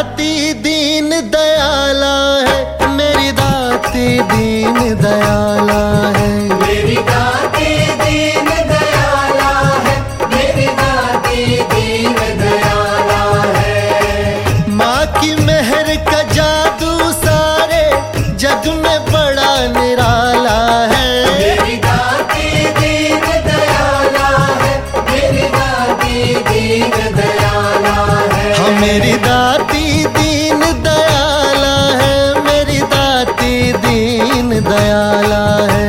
दाती दीन दयाला है, मेरी दाती दीन दयाला है। मेरी दाती दीन दयाला है, मेरी दाती दीन दयाला है। माँ की मेहर का जादू सारे जग में बड़ा निराला है। मेरी दाती दीन दयाला है, मेरी दाती दीन दयाला है। हाँ मेरी दाती दीन दयाला है, मेरी दाती दीन दयाला है।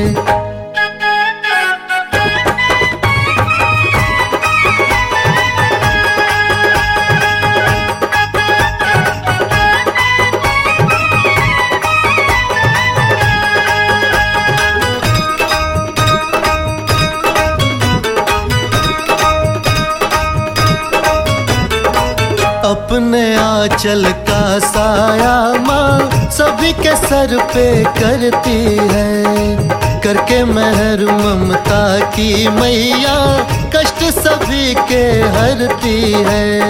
अपने आंचल का साया माँ सभी के सर पे करती है, करके मेहर ममता की मैया कष्ट सभी के हरती है।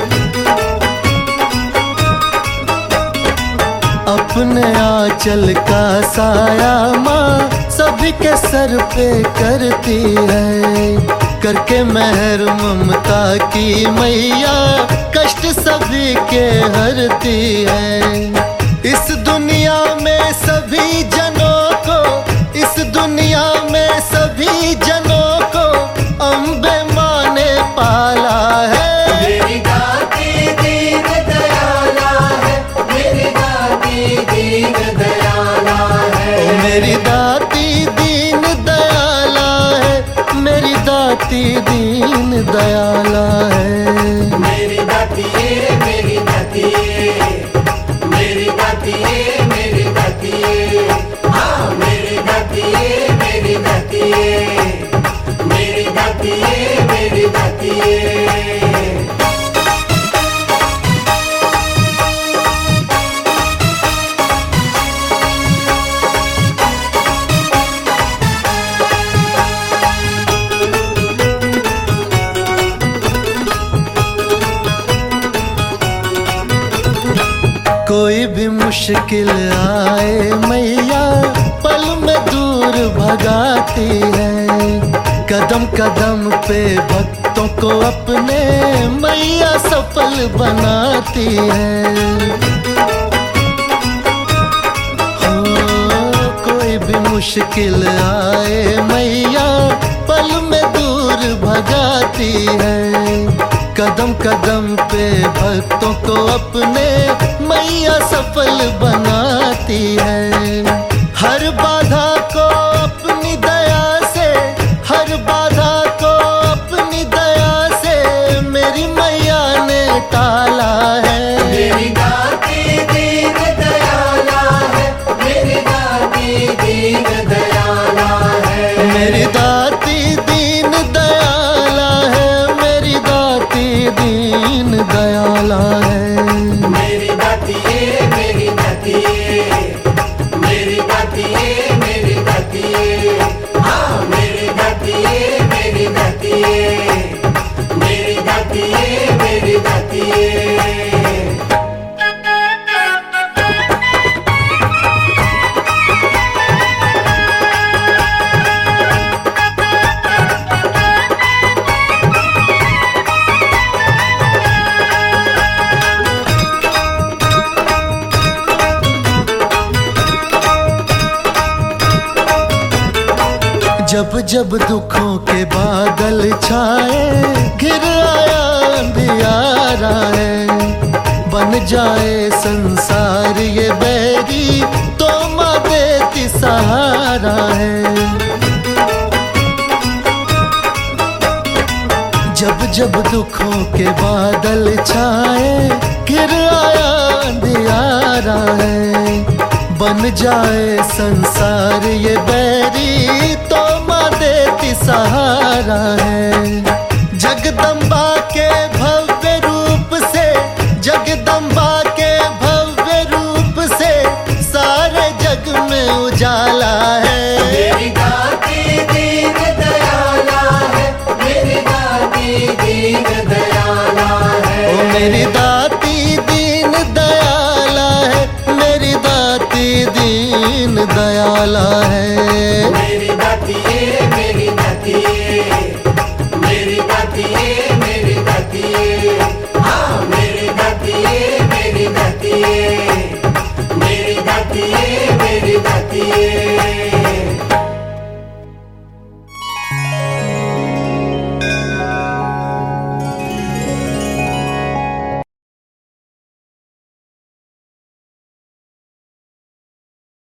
अपने आंचल का साया माँ सभी के सर पे करती है, करके मेहर ममता की मैया कष्ट सभी के हरती है। इस दुनिया में सभी जनों को, इस दुनिया में सभी जनों को अम्बे माँ ने पाला है। मेरी दाती दीन दयाला है, मेरी दाती दीन दयाला है। ओ मेरी दाती दीन दयाला है, मेरी दाती दीन दयाला है। मेरी दाती है, मेरी दाती है, मेरी दाती है, मेरी दाती है। हाँ मेरी दाती है, मेरी दाती है, मेरी दाती है, मेरी दाती है। कोई भी मुश्किल आए मैया पल में दूर भगाती है, कदम कदम पे भक्तों को अपने मैया सफल बनाती है। हो कोई भी मुश्किल आए मैया पल में दूर भगाती है, कदम कदम पे भक्तों को अपने मैया सफल बनाती है। हर बाधा को अपनी दया से, हर बाधा को अपनी दया से मेरी मैया ने टाला है। मेरी दाती दीन दयाला है, मेरी दाती दीन दयाला है। मेरी दाती दीन दयाला है, मेरी दाती दीन दयाला है। मेरी दाती है, मेरी दाती है, मेरी दाती है, मेरी दाती है। हाँ मेरी दाती है, मेरी दाती है, मेरी दाती है, मेरी दाती है। जब जब दुखों के बादल छाए, घिर आया अंधियारा है, बन जाए संसार ये बैरी तो माँ देती सहारा है। जब जब दुखों के बादल छाए, घिर आया अंधियारा है, बन जाए संसार ये बैरी तो माँ देती सहारा है। जगदम्बा के भव्य रूप से, जगदम्बा के भव्य रूप से सारे जग में उजाला है। मेरी दाती दीन दयाला है, मेरी दाती दीन दयाला है। ओ मेरी दाती दीन दतिए।